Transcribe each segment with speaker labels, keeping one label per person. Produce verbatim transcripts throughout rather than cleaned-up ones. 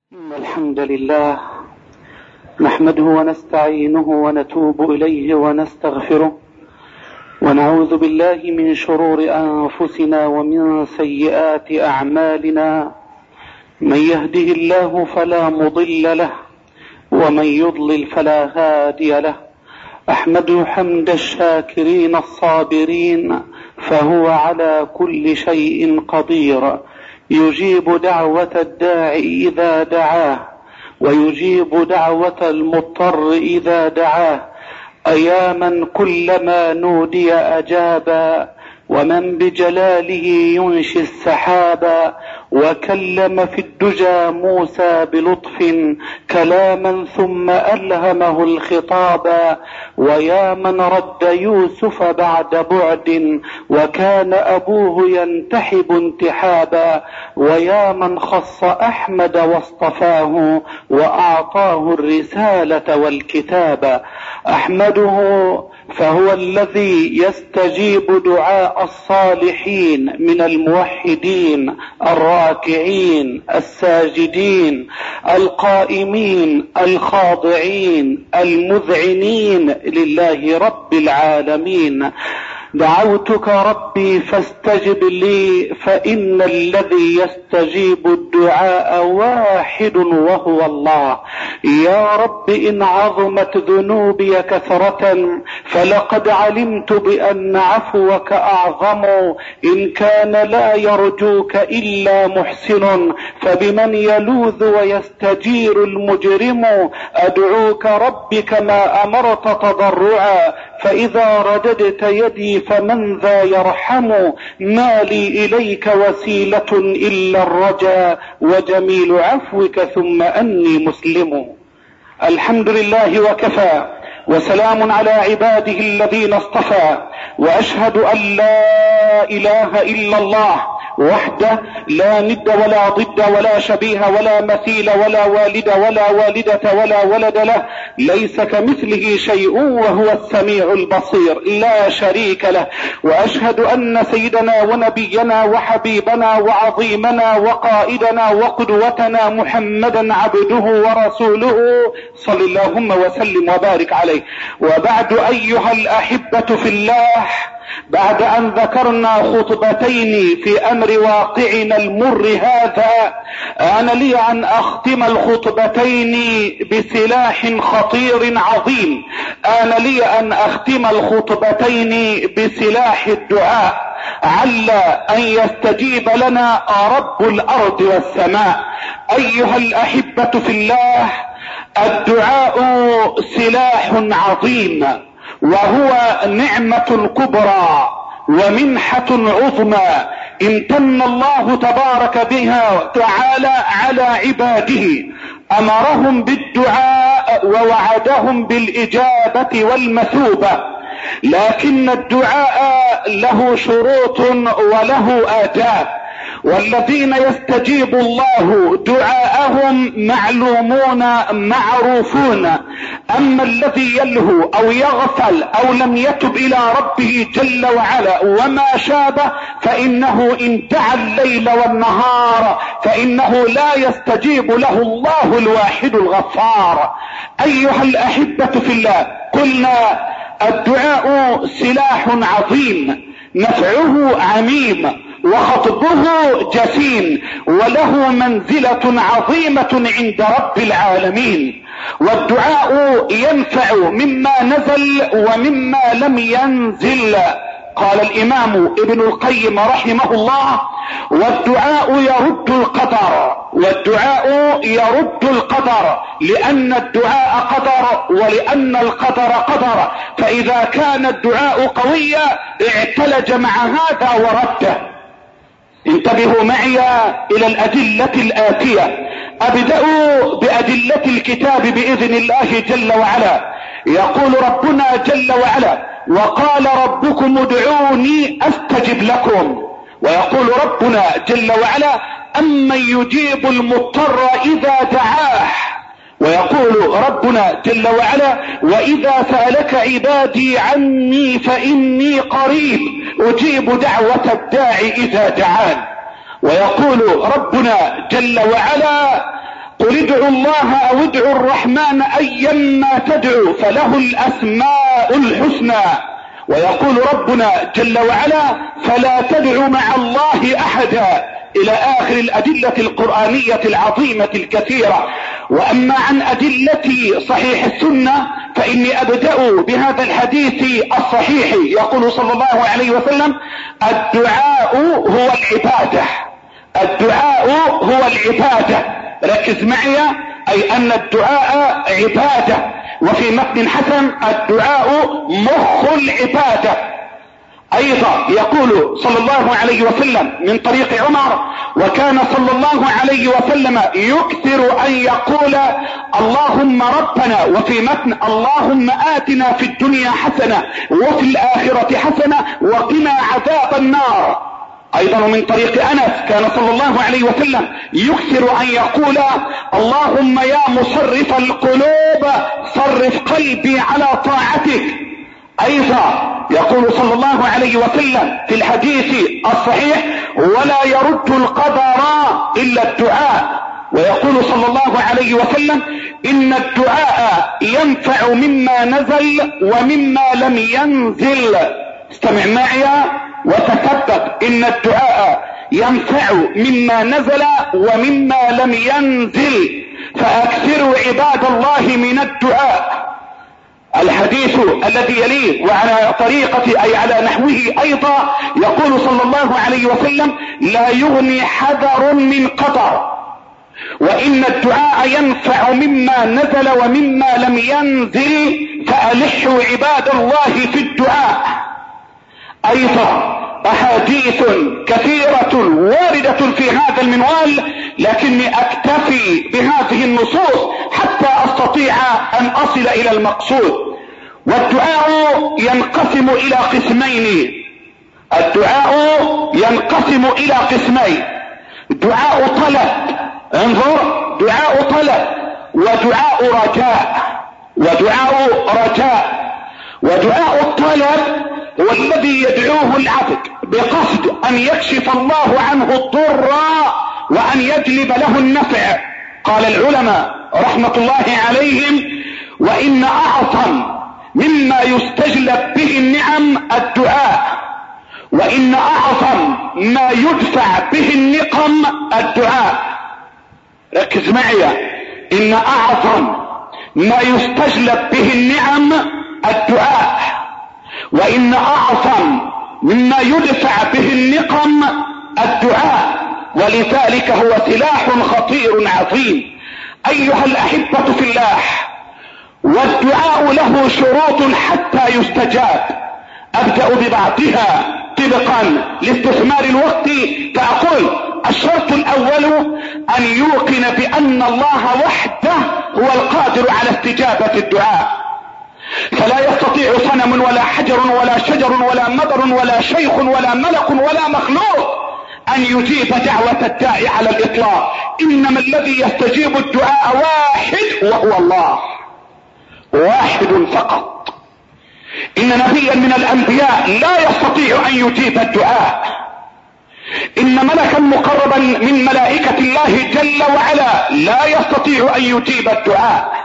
Speaker 1: إن الحمد لله نحمده ونستعينه ونتوب إليه ونستغفره ونعوذ بالله من شرور أنفسنا ومن سيئات أعمالنا. من يهده الله فلا مضل له ومن يضلل فلا هادي له. أحمد حمد الشاكرين الصابرين فهو على كل شيء قدير، يجيب دعوة الداعي إذا دعاه ويجيب دعوة المضطر إذا دعاه. أيا من كلما نودي أجابا، ومن بجلاله ينشي السحابا، وكلم في الدجى موسى بلطف كلاما ثم ألهمه الخطابا. ويا من رد يوسف بعد بعد وكان أبوه ينتحب انتحابا. ويا من خص أحمد واصطفاه وأعطاه الرسالة والكتابا. أحمده فهو الذي يستجيب دعاء الصالحين من الموحدين الراكعين الساجدين القائمين الخاضعين المذعنين لله رب العالمين. دعوتك ربي فاستجب لي، فإن الذي يستجيب الدعاء واحد وهو الله. يا رب إن عظمت ذنوبي كثرة فلقد علمت بأن عفوك أعظم. إن كان لا يرجوك إلا محسن فبمن يلوذ ويستجير المجرم. أدعوك ربي كما أمرت تضرعا، فإذا رددت يدي فمن ذا يرحم. ما لي إليك وسيلة إلا الرجاء وجميل عفوك ثم أني مسلم. الحمد لله وكفى، وسلام على عباده الذين اصطفى. وأشهد أن لا إله إلا الله وحده لا ند ولا ضد ولا شبيه ولا مثيل ولا والد ولا والدة ولا ولد له، ليس كمثله شيء وهو السميع البصير لا شريك له. وأشهد أن سيدنا ونبينا وحبيبنا وعظيمنا وقائدنا وقدوتنا محمدا عبده ورسوله صلى اللهم وسلم وبارك عليه. وبعد أيها الأحبة في الله، بعد أن ذكرنا خطبتين في أمر واقعنا المر هذا، أنا لي أن أختم الخطبتين بسلاح خطير عظيم. أنا لي أن أختم الخطبتين بسلاح الدعاء، عل أن يستجيب لنا رب الأرض والسماء. أيها الأحبة في الله، الدعاء سلاح عظيم، وهو نعمة كبرى ومنحة عظمى امتن الله تبارك بها تعالى على عباده. أمرهم بالدعاء ووعدهم بالإجابة والمثوبة، لكن الدعاء له شروط وله آداب. والذين يستجيب الله دعاءهم معلومون معروفون. أما الذي يلهو أو يغفل أو لم يتب إلى ربه جل وعلا وما شابه، فإنه إن دعا الليل والنهار فإنه لا يستجيب له الله الواحد الغفار. أيها الأحبة في الله، قلنا الدعاء سلاح عظيم، نفعه عميم وخطبه جسيم، وله منزلة عظيمة عند رب العالمين. والدعاء ينفع مما نزل ومما لم ينزل. قال الإمام ابن القيم رحمه الله: والدعاء يرد القدر. والدعاء يرد القدر لأن الدعاء قدر ولأن القدر قدر. فإذا كان الدعاء قويا اعتلج مع هذا ورده. انتبهوا معي إلى الأدلة الآتية. أبدأ بأدلة الكتاب بإذن الله جل وعلا. يقول ربنا جل وعلا: وقال ربكم ادعوني أستجب لكم. ويقول ربنا جل وعلا: أمن يجيب المضطر إذا دعاه. ويقول ربنا جل وعلا: وإذا سألك عبادي عني فإني قريب أجيب دعوة الداعي إذا دعان. ويقول ربنا جل وعلا: قل ادعوا الله او ادعوا الرحمن ايما تدعوا فله الاسماء الحسنى. ويقول ربنا جل وعلا فلا تدعوا مع الله احدا الى اخر الادلة القرآنية العظيمة الكثيرة. واما عن ادلة صحيح السنة فاني ابدأ بهذا الحديث الصحيح. يقول صلى الله عليه وسلم الدعاء هو العبادة، الدعاء هو العبادة. ركز معي، اي ان الدعاء عبادة. وفي متن حسن الدعاء مخ العبادة. ايضا يقول صلى الله عليه وسلم من طريق عمر وكان صلى الله عليه وسلم يكثر ان يقول اللهم ربنا، وفي متن اللهم آتنا في الدنيا حسنة وفي الآخرة حسنة وقنا عذاب النار. ايضا من طريق انس كان صلى الله عليه وسلم يكثر ان يقول اللهم يا مصرف القلوب صرف قلبي على طاعتك. ايضا يقول صلى الله عليه وسلم في الحديث الصحيح ولا يرد القدر الا الدعاء. ويقول صلى الله عليه وسلم ان الدعاء ينفع مما نزل ومما لم ينزل. استمع معي وتثبت، ان الدعاء ينفع مما نزل ومما لم ينزل، فاكثروا عباد الله من الدعاء. الحديث الذي يليه وعلى طريقة اي على نحوه ايضا يقول صلى الله عليه وسلم لا يغني حذر من قدر، وان الدعاء ينفع مما نزل ومما لم ينزل، فألحوا عباد الله في الدعاء. ايضا احاديث كثيرة واردة في هذا المنوال، لكني اكتفي بهذه النصوص حتى استطيع ان اصل الى المقصود. والدعاء ينقسم الى قسمين، الدعاء ينقسم الى قسمين: دعاء طلب، انظر، دعاء طلب ودعاء رجاء، ودعاء رجاء. ودعاء الطلب هو الذي يدعوه العبد بقصد ان يكشف الله عنه الضر وان يجلب له النفع. قال العلماء رحمة الله عليهم وان اعظم مما يستجلب به النعم الدعاء، وان اعظم ما يدفع به النقم الدعاء. ركز معي، ان اعظم ما يستجلب به النعم الدعاء، وان اعظم مما يدفع به النقم الدعاء، ولذلك هو سلاح خطير عظيم. ايها الاحبة في الله، والدعاء له شروط حتى يستجاب. ابدأ ببعضها طبقا لاستثمار الوقت، فاقول الشرط الاول ان يوقن بان الله وحده هو القادر على استجابة الدعاء، فلا يستطيع صنم ولا حجر ولا شجر ولا مطر ولا شيخ ولا ملك ولا مخلوق ان يجيب دعوة الداعي على الاطلاق. انما الذي يستجيب الدعاء واحد وهو الله، واحد فقط. ان نبيا من الانبياء لا يستطيع ان يجيب الدعاء، ان ملكا مقربا من ملائكة الله جل وعلا لا يستطيع ان يجيب الدعاء،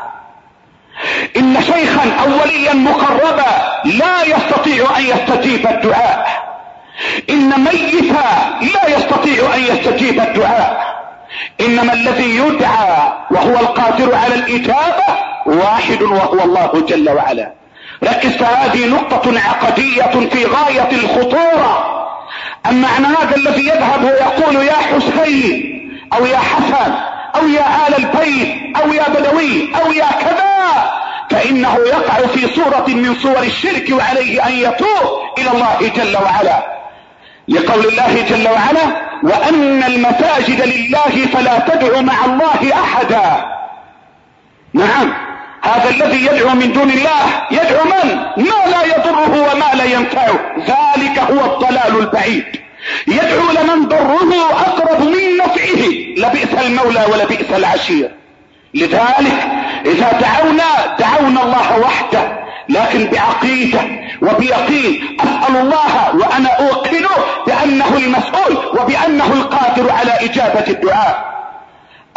Speaker 1: ان شيخا او وليا مقربا لا يستطيع ان يستجيب الدعاء، ان ميتا لا يستطيع ان يستجيب الدعاء. انما الذي يدعى وهو القادر على الاجابة واحد وهو الله جل وعلا. ركز، فهذه نقطة عقدية في غاية الخطورة. اما عن هذا الذي يذهب ويقول يا حسين او يا حسن او يا آل البيت او يا بدوي او يا كذا، فانه يقع في صورة من صور الشرك، وعليه ان يتوب الى الله جل وعلا، لقول الله جل وعلا وان المساجد لله فلا تدعوا مع الله احدا. نعم، هذا الذي يدعو من دون الله يدعو من؟ ما لا يضره وما لا ينفعه، ذلك هو الضلال البعيد. يدعو لمن ضره اقرب من نفعه، لبئس المولى ولبئس العشير. لذلك اذا دعونا دعونا الله وحده، لكن بعقيدة وبيقين. اسأل الله وانا اوقن بانه المسؤول وبانه القادر على اجابة الدعاء.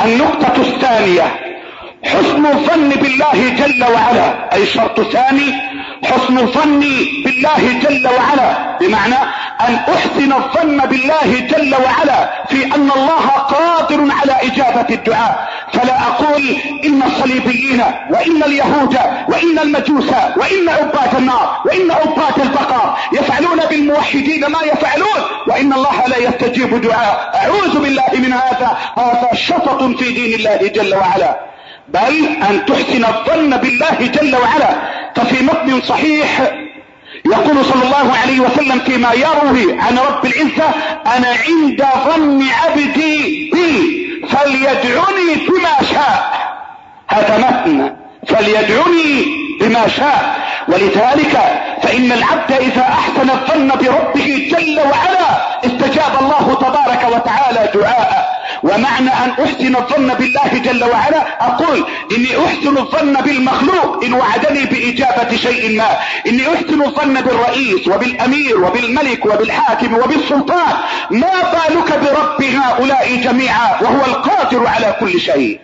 Speaker 1: النقطة الثانية حسن الظن بالله جل وعلا، اي شرط ثاني حسن الظن بالله جل وعلا، بمعنى ان احسن الظن بالله جل وعلا في ان الله قادر على اجابة الدعاء. فلا اقول ان الصليبيين وان اليهود وان المجوس وان عباد النار وان عباد البقر يفعلون بالموحدين ما يفعلون وان الله لا يستجيب دعاء. اعوذ بالله من هذا، هذا شطط في دين الله جل وعلا، بل ان تحسن الظن بالله جل وعلا. ففي متن صحيح يقول صلى الله عليه وسلم فيما يروي عن رب العزة: انا عند ظن عبدي بي فليدعني بما شاء. هذا متن فليدعني بما شاء. ولذلك فان العبد اذا احسن الظن بربه جل وعلا استجاب الله تبارك وتعالى دعاءه. ومعنى ان احسن الظن بالله جل وعلا اقول اني احسن الظن بالمخلوق ان وعدني باجابة شيء ما، اني احسن الظن بالرئيس وبالامير وبالملك وبالحاكم وبالسلطان، ما بالك برب هؤلاء جميعا وهو القادر على كل شيء.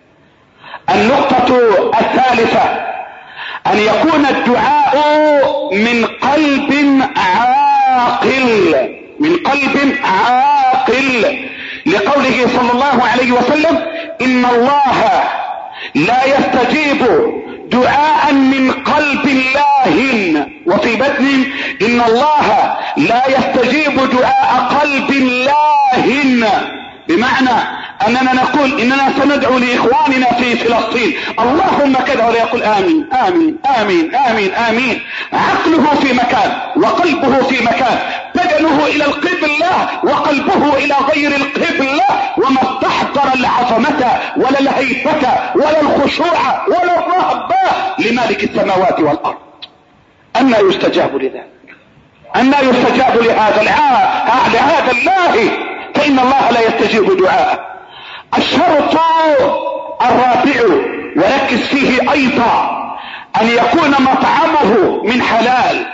Speaker 1: النقطة الثالثة ان يكون الدعاء من قلب عاقل، من قلب عاقل، لقوله صلى الله عليه وسلم: ان الله لا يستجيب دعاء من قلب لاهٍ، وفي بدن: ان الله لا يستجيب دعاء قلب لاهٍ. بمعنى اننا نقول اننا سندعو لاخواننا في فلسطين اللهم كذا، ولا يقول امين امين امين امين امين. عقله في مكان وقلبه في مكان، بدنه الى القبلة وقلبه الى غير القبلة، وما استحضر العظمة ولا الهيبة ولا الخشوع ولا الرهبة لمالك السماوات والارض. أنى يستجاب لذلك؟ أنى يستجاب لهذا العاء لهذا الله؟ فإن الله لا يستجيب دعاءه. الشرط الرابع وركز فيه ايضا ان يكون مطعمه من حلال،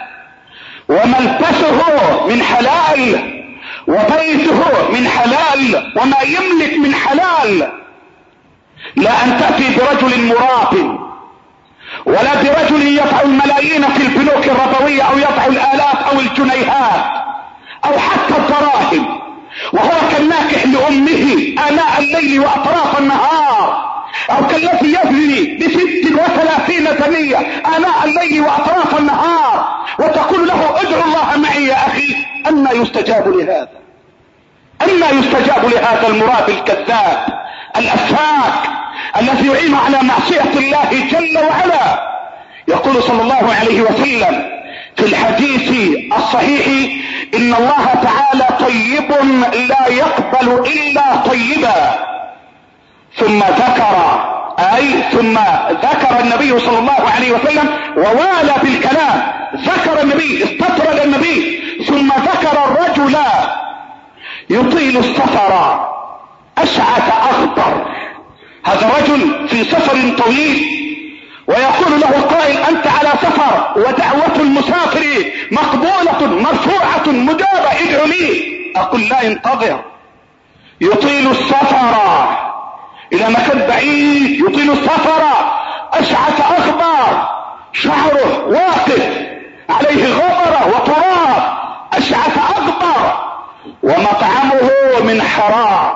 Speaker 1: وملبسه من حلال، وبيته من حلال، وما يملك من حلال. لا ان تأتي برجل مراب ولا برجل يضع الملايين في البنوك الربوية او يضع الالاف او الجنيهات او حتى الدراهم وهو كالناكح لأمه آناء الليل وأطراف النهار، أو كالذي يزني بست وثلاثين زنية آناء الليل وأطراف النهار، وتقول له ادعو الله معي يا أخي. أنى يستجاب لهذا؟ أنى يستجاب لهذا المراب الكذاب الأفاك الذي يعين على معصية الله جل وعلا؟ يقول صلى الله عليه وسلم في الحديث الصحيح: ان الله تعالى طيب لا يقبل الا طيبا. ثم ذكر اي ثم ذكر النبي صلى الله عليه وسلم ووالى بالكلام، ذكر النبي استطرد النبي ثم ذكر الرجل يطيل السفر اشعث اخضر. هذا رجل في سفر طويل ويقول له القائل: انت على سفر ودعوة المسافر مقبولة مرفوعة مجابة، ادعو لي. اقول: لا، انتظر. يطيل السفر الى مكان بعيد، يطيل السفر اشعث اخضر، شعره واقف عليه غبرة وتراب، اشعث اخضر، ومطعمه من حرام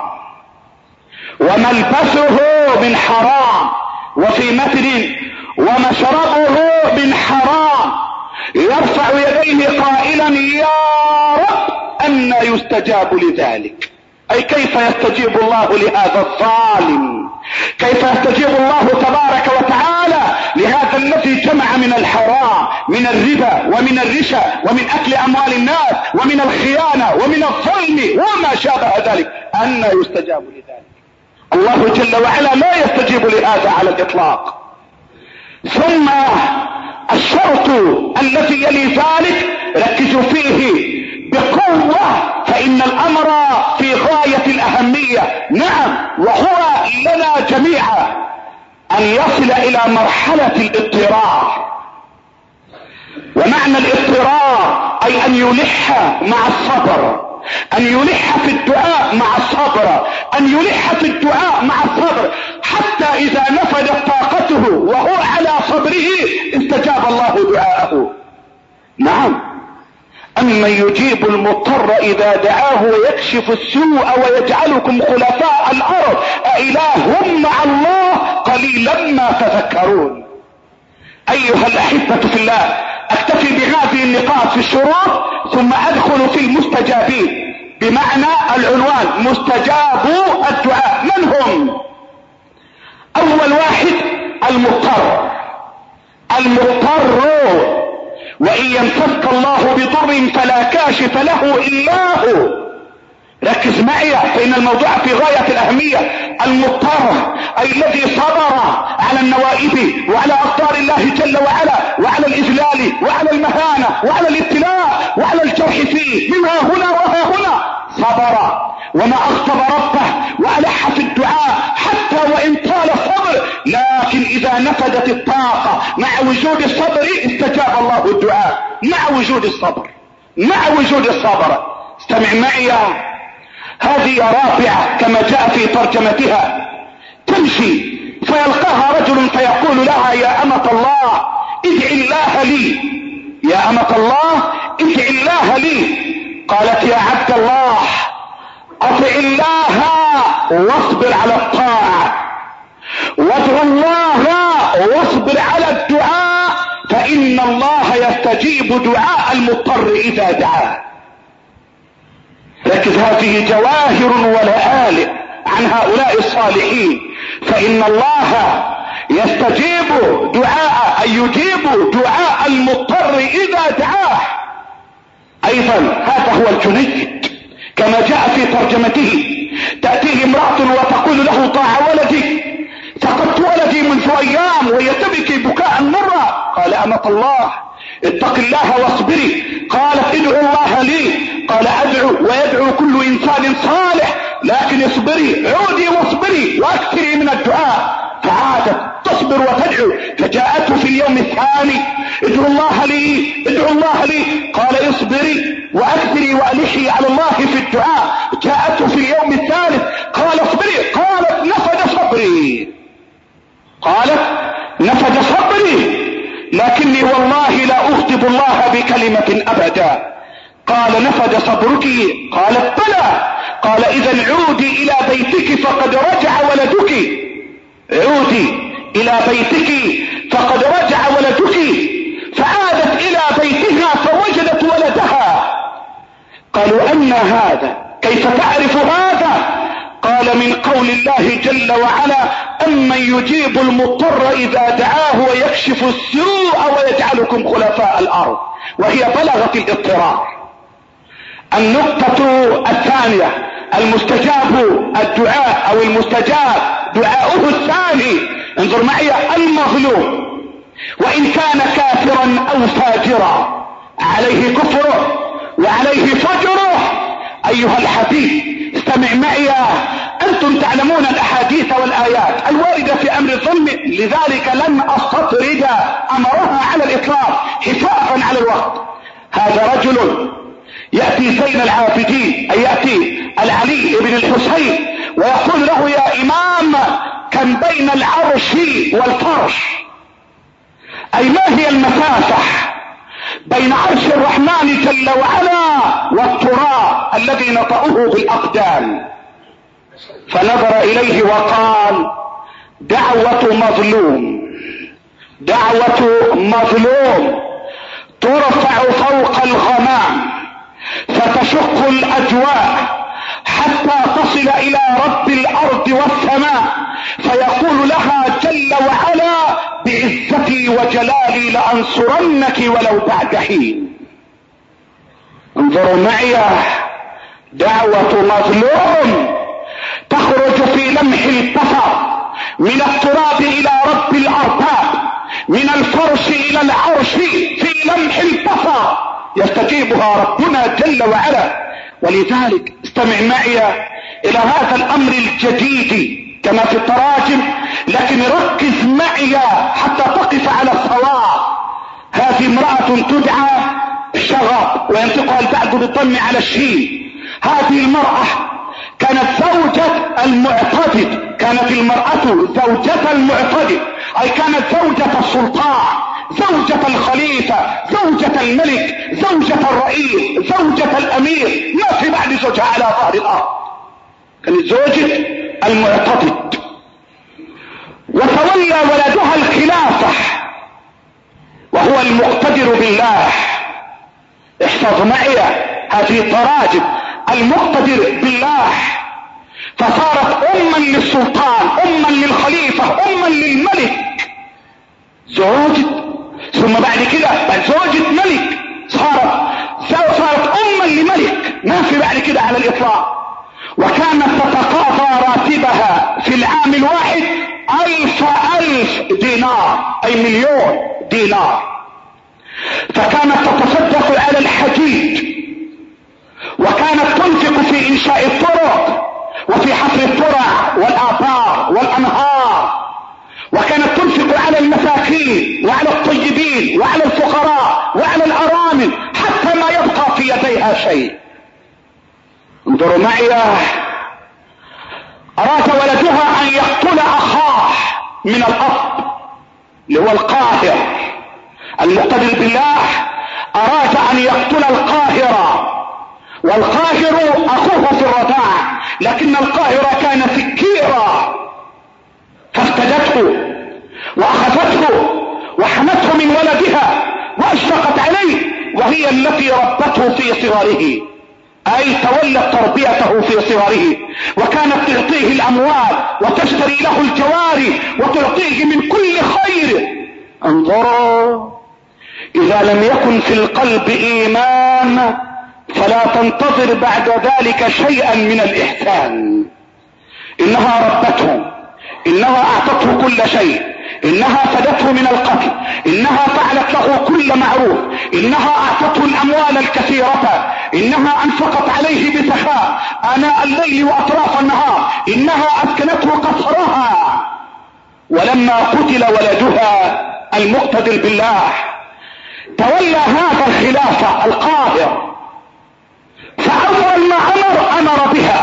Speaker 1: وملبسه من حرام، وفي متن: ومشربه من حرام، يرفع يديه قائلا: يا رب أنى يستجاب لذلك؟ أي كيف يستجيب الله لهذا الظالم؟ كيف يستجيب الله تبارك وتعالى لهذا الذي جمع من الحرام، من الربا ومن الرشا ومن أكل أموال الناس ومن الخيانة ومن الظلم وما شابه ذلك؟ أنى يستجاب لذلك؟ الله جل وعلا لا يستجيب لهذا على الإطلاق. ثم الشرط الذي يلي ذلك ركزوا فيه بقوة، فإن الأمر في غاية الأهمية، نعم، وهو لنا جميعا، أن يصل إلى مرحلة الاضطرار. ومعنى الاضطرار أي أن يلح مع الصبر ان يلح في الدعاء مع الصبر، ان يلح في الدعاء مع الصبر، حتى اذا نفدت طاقته وهو على صبره استجاب الله دعاءه. نعم، أمن يجيب المضطر إذا دعاه ويكشف السوء ويجعلكم خلفاء الأرض أإله مع الله قليلا ما تذكرون. أيها الأحبة في الله، أكتفي بهذه النقاط في الشروط ثم أدخل في المستجابين، بمعنى العنوان مستجابو الدعاء. من هم؟ أول واحد المضطر. المضطر وإن يمسسك الله بضر فلا كاشف له إلا هو. ركز معي فإن الموضوع في غاية الأهمية. المضطر أي الذي صبر على النوائب وعلى أقدار الله جل وعلا وعلى الإذلال وعلى المهانة وعلى الابتلاء وعلى الجرح فيه من ها هنا وها هنا، صبر وما أغضب ربه وألح في الدعاء حتى وإن طال الصبر، لكن إذا نفدت الطاقة مع وجود الصبر استجاب الله الدعاء. مع وجود الصبر، مع وجود الصبر. استمع معي، هذه رافعة كما جاء في ترجمتها، تمشي فيلقاها رجل فيقول لها يا أمة الله ادع الله لي، يا أمة الله ادع الله لي. قالت يا عبد الله اطع الله واصبر على الطاعة، وادع الله واصبر على الدعاء، فإن الله يستجيب دعاء المضطر إذا دعاه. لكن هذه جواهر ولآلئ عن هؤلاء الصالحين، فإن الله يستجيب دعاء أي يجيب دعاء المضطر إذا دعاه. أيضا هذا هو الجنيد كما جاء في ترجمته، تأتيه امرأة وتقول له طاع ولدي، فقدت ولدي منذ أيام وهي تبكي بكاء مرة. قال أمة الله اتق الله واصبري. قالت ادعو الله لي. قال ادعو ويدعو كل انسان صالح، لكن اصبري، عودي واصبري واكثري من الدعاء. فعادت تصبر وتدعو، فجاءته في اليوم الثاني ادعو الله لي ادعو الله لي. قال اصبري واكثري والحي على الله في الدعاء. جاءته في اليوم الثالث قال اصبري. قالت نفد صبري، قالت نفد صبري، لكني والله لا اغضب الله بكلمة ابدا. قال نفد صبرك؟ قالت بلى. قال اذا عودي الى بيتك فقد رجع ولدك، عودي الى بيتك فقد رجع ولدك. فعادت الى بيتها فوجدت ولدها. قالوا ان هذا؟ كيف تعرف هذا؟ قال من قول الله جل وعلا أمن يجيب المضطر إذا دعاه ويكشف السوء ويجعلكم خلفاء الأرض، وهي بلغت الاضطرار. النقطة الثانية المستجاب الدعاء أو المستجاب دعاؤه الثاني. انظر معي، المظلوم وإن كان كافرا أو فاجرا عليه كفره وعليه فجره. أيها الحبيب استمع معي، أنتم تعلمون الأحاديث والآيات الواردة في أمر الظلم، لذلك لن أستطرد أمرها على الإطلاق حفاظا على الوقت. هذا رجل يأتي زين العابدين أي يأتي العلي بن الحسين ويقول له يا إمام كم بين العرش والفرش، أي ما هي المسافة بين عرش الرحمن جل وعلا والتراب الذي نطأه بالأقدام؟ فنظر إليه وقال دعوة مظلوم، دعوة مظلوم ترفع فوق الغمام فتشق الأجواء حتى تصل إلى رب الأرض والسماء، فيقول لها جل وعلا بعزتي وجلالي لأنصرنك ولو بعد حين. انظروا معي، دعوة مظلوم تخرج في لمح البصر من التراب إلى رب الأرباب، من الفرش إلى العرش في لمح البصر، يستجيبها ربنا جل وعلا. ولذلك استمع معي إلى هذا الأمر الجديد كما في التراجم، لكن ركز معي حتى تقف على الصواب. هذه امرأة تدعى شغب وينطقها البعض بالضم على الشين، هذه المرأة كانت زوجة المعتدد، كانت المرأة زوجة المعتدد، أي كانت زوجة السلطان، زوجة الخليفة، زوجة الملك، زوجة الرئيس، زوجة الأمير، ما في بعد زوجها على ظهر الأرض، كانت زوجة المعتدد. وتولى ولدها الخلافة وهو المقتدر بالله. احفظ معي هذه التراجم، المقتدر بالله، فصارت أما للسلطان، أما للخليفة، أما للملك، زوجة، ثم بعد كده بعد زوجة ملك صارت صارت أما لملك، ما في بعد كده على الإطلاق. وكانت تتقاضى راتبها في العام الواحد ألف ألف دينار، أي مليون دينار. فكانت تتصدق على الحجيج، وكانت تنفق في إنشاء الطرق وفي حفر الترع والآبار والأنهار، وكانت تنفق على المساكين وعلى الطيبين وعلى الفقراء وعلى الأرامل حتى ما يبقى في يديها شيء. انظروا معي، أراد ولدها أن يقتل أخاه من الأب اللي هو القاهر، المقتدر بالله أراد أن يقتل القاهر، والقاهر أخوه في الرضاع، لكن القاهر كان سكيرا، فافتدته وأخذته وحمته من ولدها وأشفقت عليه، وهي التي ربته في صغره، أي تولت تربيته في صغره، وكانت تعطيه الأموال وتشتري له الجواري وتعطيه من كل خير. انظروا، إذا لم يكن في القلب إيمان فلا تنتظر بعد ذلك شيئا من الإحسان. إنها ربته، إنها أعطته كل شيء، إنها فدته من القتل، إنها فعلت له كل معروف، إنها أعطته الأموال الكثيرة، إنها أنفقت عليه بسخاء آناء الليل وأطراف النهار، إنها أسكنته قصرها. ولما قتل ولدها المقتدر بالله تولى هذا الخلافة القاهر، فأول ما أمر أمر بها.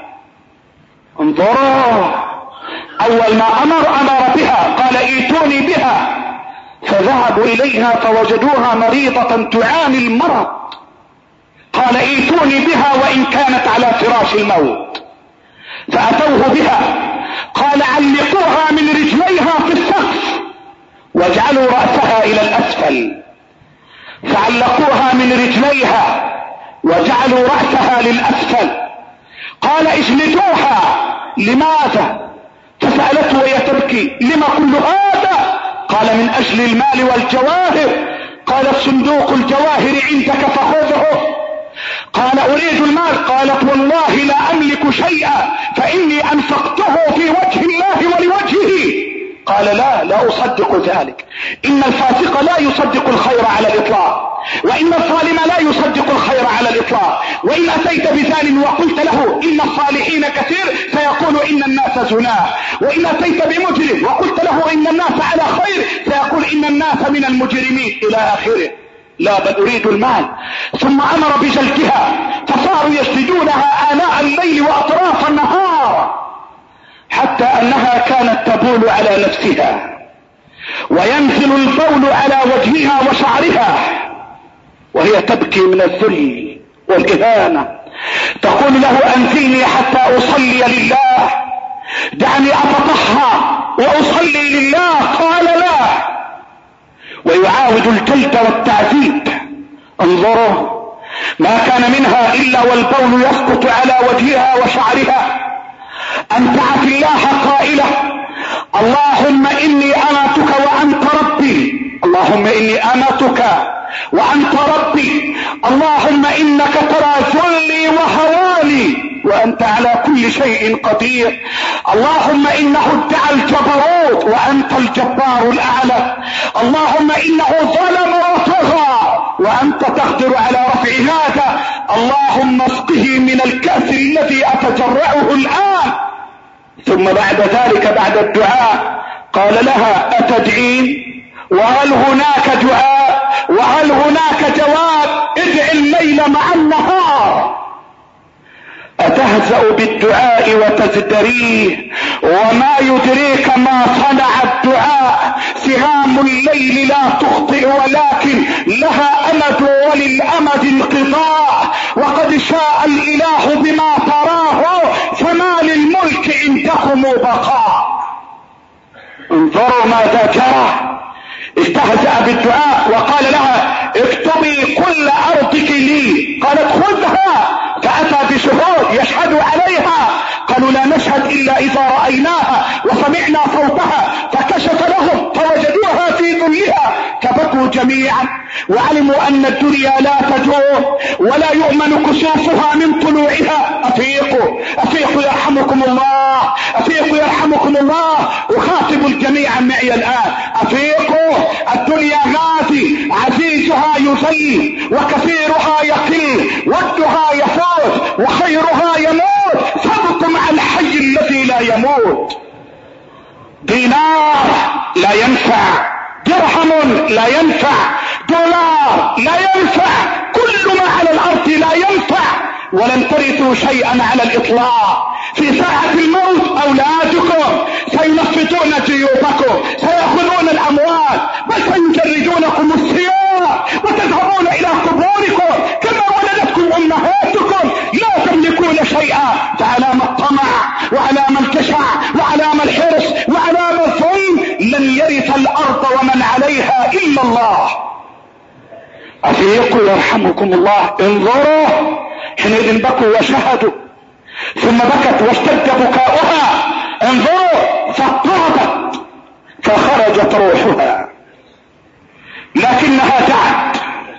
Speaker 1: انظروا، أول ما أمر أمر بها، قال ايتوني بها، فذهبوا إليها فوجدوها مريضة تعاني المرض، قال ايتوني بها وإن كانت على فراش الموت، فأتوه بها، قال علقوها من رجليها في السقف واجعلوا رأسها إلى الأسفل، فعلقوها من رجليها وجعلوا رأسها للأسفل، قال اجلدوها. لماذا؟ فسألته وهي تبكي، لما كل هذا؟ قال من أجل المال والجواهر. قال صندوق الجواهر عندك فخذه. قال أريد المال. قالت والله لا أملك شيئا فإني أنفقته في وجه الله ولوجهه. قال لا لا أصدق ذلك، إن الفاسق لا يصدق الخير على الإطلاق، وإن الظالم لا يصدق الخير على الإطلاق، وإن أتيت بزان وقلت له إن الصالحين كثير سيقول إن الناس زناه، وإن أتيت بمجرم وقلت له إن الناس على خير سيقول إن الناس من المجرمين إلى آخره. لا، بل أريد المال. ثم أمر بجلدها، فصاروا يسجدونها آناء الليل وأطراف النهار، حتى أنها كانت تبول على نفسها وينزل البول على وجهها وشعرها وهي تبكي من الذل والإهانة، تقول له أنزلني حتى أصلي لله، دعني أتطهر وأصلي لله. قال لا، ويعاود الجلد والتعذيب. انظروا، ما كان منها إلا والبول يسقط على وجهها وشعرها، أن تعف الله قائلة اللهم إني أمتك وأنت ربي، اللهم إني أمتك وأنت ربي، اللهم إنك ترى ذلي وهواني وأنت على كل شيء قدير، اللهم إنه ادعى الجبروت وأنت الجبار الأعلى، اللهم إنه ظلم وطغى وأنت تقدر على رفع هذا، اللهم اسقه من الكأس الذي أتجرعه الآن. ثم بعد ذلك بعد الدعاء قال لها أتدعين؟ وهل هناك دعاء؟ وهل هناك جواب؟ ادع الليل مع النهار. أتهزأ بالدعاء وتزدريه؟ وما يدريك ما صنع الدعاء؟ سهام الليل لا تخطئ ولكن لها أمد وللأمد انقضاء، وقد شاء الإله بما تراه، فما للملك عندكم بقاء. انظروا ماذا جرى. استهزأ بالدعاء وقال لها اكتبي كل أرضك لي. قالت خذها، فأتى بشهود يشهد عليها. قالوا لا نشهد إلا إذا رأيناها وسمعنا صوتها، فكشف لهم فوجدوها في ذلها، فبكوا جميعا وعلموا أن الدنيا لا تدور ولا يؤمن كسوفها من طلوعها. أفيقوا أفيقوا يرحمكم الله، أفيقوا يرحمكم الله. أخاطب الجميع معي الآن، أفيقوا، الدنيا غازي، عزيزها يزيل وكثيرها يقل، ودها يفوز وخيرها يموت، فابقوا مع الحي الذي لا يموت. دينار لا ينفع، درهم لا ينفع، دولار لا ينفع، كل ما على الأرض لا ينفع، ولن ترثوا شيئا على الإطلاق. في ساعة الموت أولادكم سينفذون جيوبكم، سيأخذون الأموال، بل سيجردونكم الثياب وتذهبون إلى قبوركم كما ولدتكم أمهاتكم، لا تملكون شيئا. فعلام الطمع وعلام الجشع وعلام الحرص وعلام الظلم لن يرث الأرض ومن عليها إلا الله. أفيقوا يرحمكم الله. انظروا، حينئذ بكوا وشهدوا، ثم بكت واشتد بكاؤها. انظروا، فاضطربت فخرجت روحها، لكنها دعت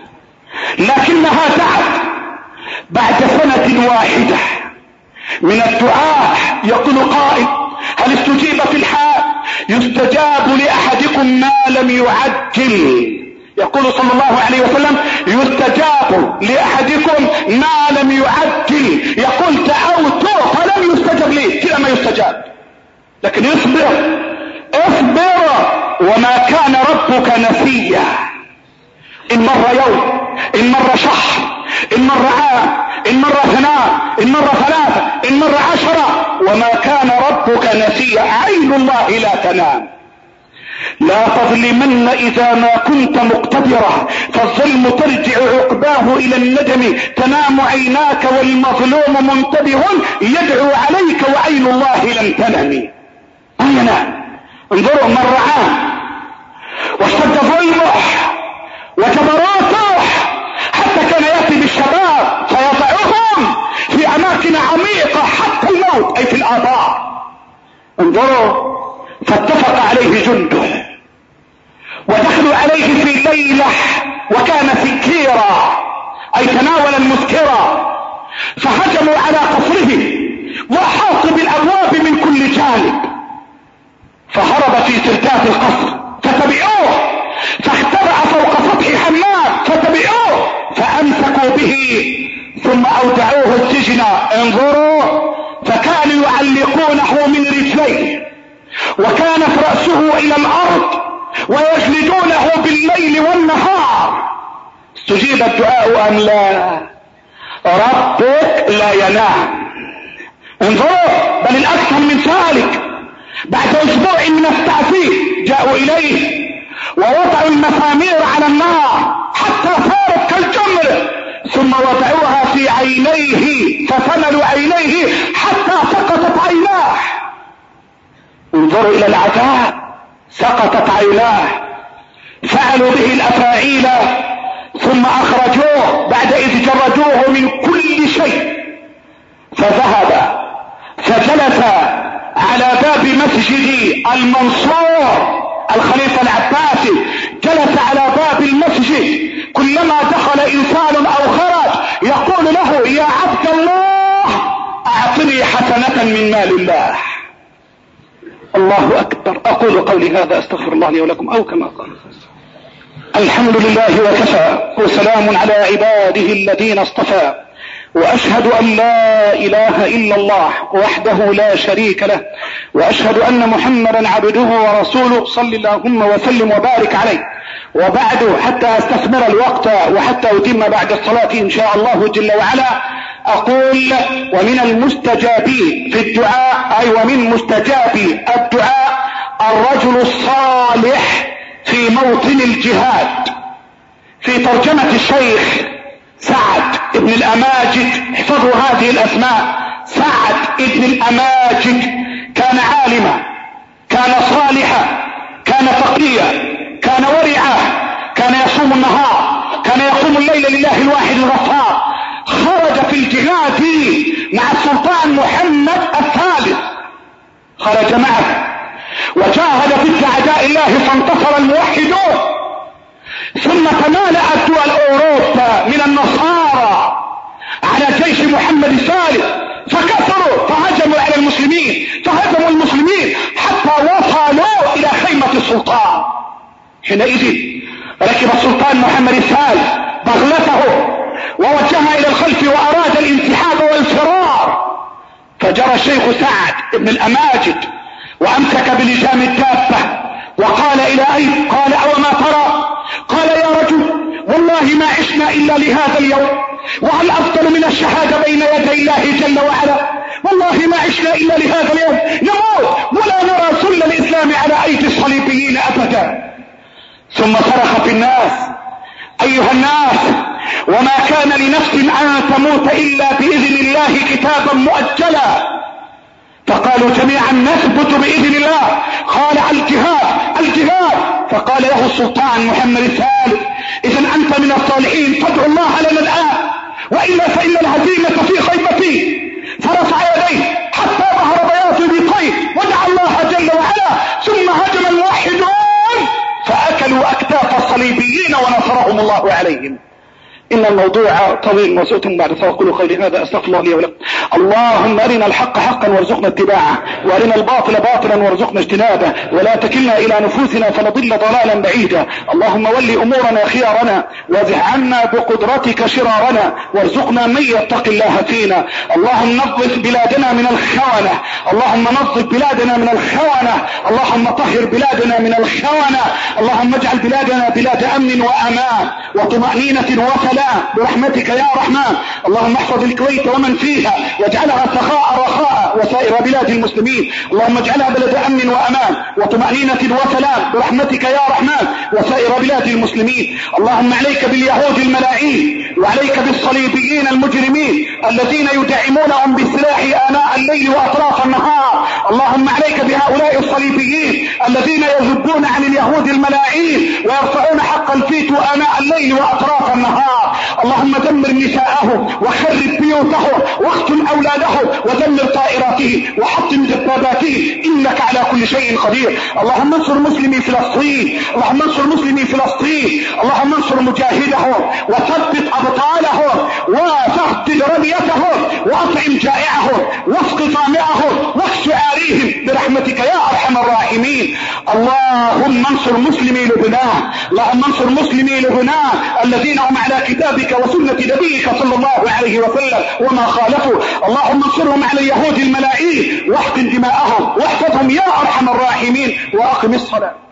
Speaker 1: لكنها دعت بعد سنة واحدة من الدعاء. يقول قائل هل استجيبت الحال؟ يستجاب لأحدكم ما لم يعجل. يقول صلى الله عليه وسلم يستجاب لأحدكم ما لم يعجل. يقول دعوت فلم يستجب لي، كلا ما يستجاب. لكن اصبر اصبر، وما كان ربك نسيا. إن مر يوم، إن مر شهر، إن مر عام، إن مر اثنان، إن مر ثلاثة، إن مر عشرة، وما كان ربك نسيا. عين الله لا تنام. لا تظلمن إذا ما كنت مقتدرا، فالظلم ترجع عقباه إلى الندم. تنام عيناك والمظلوم منتبه يدعو عليك وعين الله لم تنم. ما ينام. انظروا، مر عام واشتد ظلمه وجبروته، حتى كان يأتي بالشباب فيضعهم في أماكن عميقة حتى الموت، أي في الآباء. انظروا، فاتفق عليه جنده ودخلوا عليه في ليلة وكان سكيرا، أي تناول المسكرة، فهجموا على قصره وحاطوا بالأبواب من كل جانب، فهرب في سردات القصر فتبعوه، فاختبأ فوق سطح حمام فتبعوه فأمسكوا به ثم أودعوه السجن. انظروا، فكانوا يعلقونه من رجليه وكانت رأسه إلى الأرض ويجلدونه بالليل والنهار. استجيب الدعاء أم لا؟ ربك لا ينام. انظروا، بل الأكثر من ذلك، بعد أسبوع من التعذيب جاءوا إليه ووضعوا المسامير على النار حتى صارت كالجمر، ثم وضعوها في عينيه فثملوا عينيه حتى سقطت عيناه. انظروا إلى العذاب، سقطت عيناه، فعلوا به الأفاعيل ثم أخرجوه بعد إذ جردوه من كل شيء، فذهب فجلس على باب مسجد المنصور الخليفة العباسي، جلس على باب المسجد، كلما دخل إنسان أو خرج يقول له يا عبد الله أعطني حسنة من مال الله. الله أكبر. أقول قولي هذا أستغفر الله لي ولكم، أو كما قال. الحمد لله وكفى، وسلام على عباده الذين اصطفى، وأشهد أن لا إله إلا الله وحده لا شريك له، وأشهد أن محمدا عبده ورسوله، صل اللهم وسلم وبارك عليه. وبعد، حتى أستثمر الوقت وحتى أتم بعد الصلاة إن شاء الله جل وعلا، أقول ومن المستجابين في الدعاء، أي ومن مستجابي الدعاء الرجل الصالح في موطن الجهاد. في ترجمة الشيخ سعد ابن الأماجد، احفظوا هذه الأسماء، سعد ابن الأماجد كان عالما، كان صالحا، كان تقيا، كان ورعا، كان يصوم النهار، كان يقوم الليل لله الواحد الغفار. خرج في الجهاد مع السلطان محمد الثالث، خرج معه وجاهد ضد اعداء الله فانتصر الموحدون. ثم تمالأت دول اوروبا من النصارى على جيش محمد الثالث فكثروا فهجموا على المسلمين، فهزموا المسلمين حتى وصلوا الى خيمة السلطان. حينئذ ركب السلطان محمد الثالث بغلته ووجهها الى الخلف واراد الانسحاب والفرار، فجرى الشيخ سعد ابن الاماجد وامسك بلجام الدابة وقال الى اين؟ قال اوما ترى؟ قال يا رجل والله ما عشنا الا لهذا اليوم، وهل افضل من الشهادة بين يدي الله جل وعلا؟ والله ما عشنا الا لهذا اليوم، نموت ولا نرى سل الاسلام على ايدي الصليبيين ابدا. ثم صرخ في الناس ايها الناس وما كان لنفس ان تموت الا باذن الله كتابا مؤجلا. فقالوا جميعا نثبت باذن الله. قال الجهاد الجهاد. فقال له السلطان محمد الثالث اذا انت من الصالحين فادعوا الله لنا الان، والا فان الهزيمه في خيمتي. فرفع يديه حتى ظهر بياض ابطيه ودعا الله جل وعلا، ثم هجم الموحدون فاكلوا اكتاف الصليبيين ونصرهم الله عليهم. إن الموضوع طويل وسئت بعد فأقول قولي هذا أستغفر الله لي ولكم. اللهم أرنا الحق حقا وارزقنا اتباعه، وأرنا الباطل باطلا وارزقنا اجتنابه، ولا تكلنا إلى نفوسنا فنضل ضلالا بعيدا. اللهم ول أمورنا خيارنا وازح عنا بقدرتك شرارنا، وارزقنا من يتقي الله فينا. اللهم نظف بلادنا من الخونة، اللهم نظف بلادنا من الخونة، اللهم طهر بلادنا من الخونة. اللهم اجعل بلادنا بلاد أمن وأمان وطمأنينة وسلام برحمتك يا رحمن. اللهم احفظ الكويت ومن فيها واجعلها سخاء رخاء وسائر بلاد المسلمين. اللهم اجعلها بلد امن وامان وطمأنينة وسلام برحمتك يا رحمن وسائر بلاد المسلمين. اللهم عليك باليهود الملاعين، وعليك بالصليبيين المجرمين الذين يدعمونهم بالسلاح آناء الليل واطراف النهار. اللهم عليك بهؤلاء الصليبيين الذين يذبون عن اليهود الملاعين ويرفعون حق الفيتو آناء الليل واطراف النهار. اللهم دمر نساءهم وخرب بيوتهم واقتل اولادهم ودمر طائراتهم وحطم دباباتهم، انك على كل شيء قدير. اللهم انصر مسلمي فلسطين، اللهم انصر مسلمي فلسطين، اللهم انصر مجاهدهم وثبت ابطالهم وسدد رميتهم واطعم جائعهم واسق ظامئهم واكس عاريهم برحمتك يا ارحم الراحمين. اللهم انصر مسلمي لبنان، اللهم انصر مسلمي لبنان الذين هم على كتابك وسنة نبيك صلى الله عليه وسلم وما خالفوا. اللهم انصرهم على اليهود الملاعين واحقن دماءهم واحفظهم يا ارحم الراحمين. واقم الصلاة.